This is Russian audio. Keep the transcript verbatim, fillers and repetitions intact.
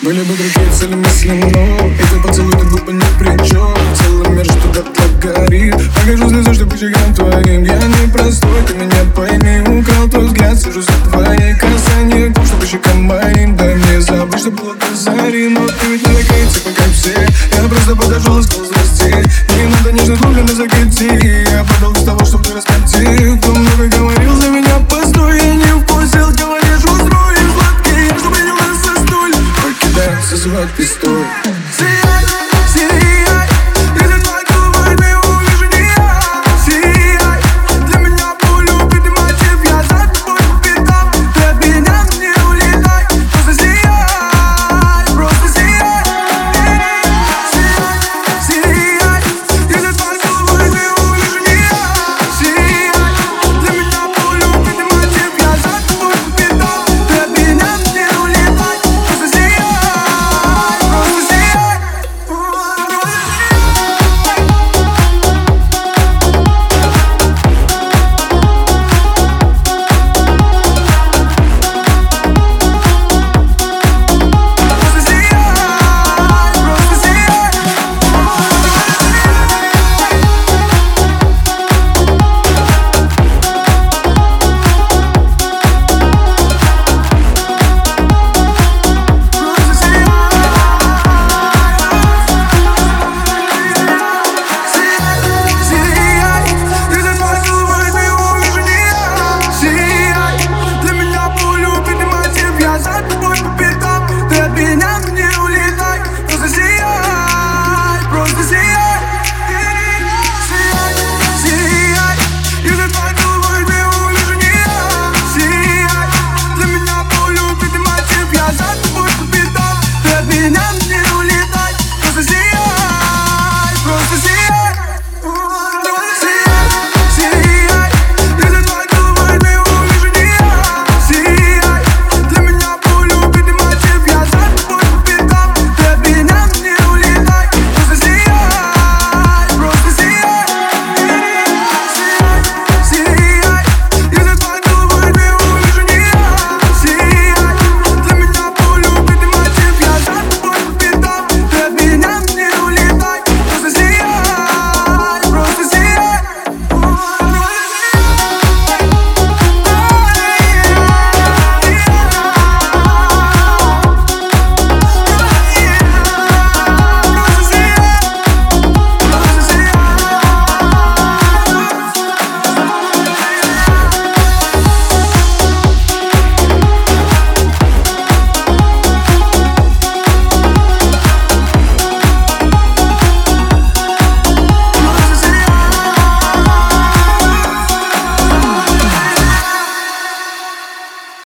Были бы другие цели мысли, но и твой поцелуй тут был бы ни при чем. Целый мир же туда горит. Покажу слезы, что по щекам твоим. Я не простой, ты меня пойми. Украл твой взгляд, сижу за твои касания. Что по щекам моим, дай мне забыть, что было до зари. Но ты ведь не такая, типа как все. Я просто подошел и сказал здрасте. Не надо нежно глубже на закрытии. Я подал с того, чтобы ты раскатил. Кто много говорил за меня, постой. Я не вкусил, говоришь, устрой. Сладкий, я что принял нас за столь. Покидай со свой пистоль.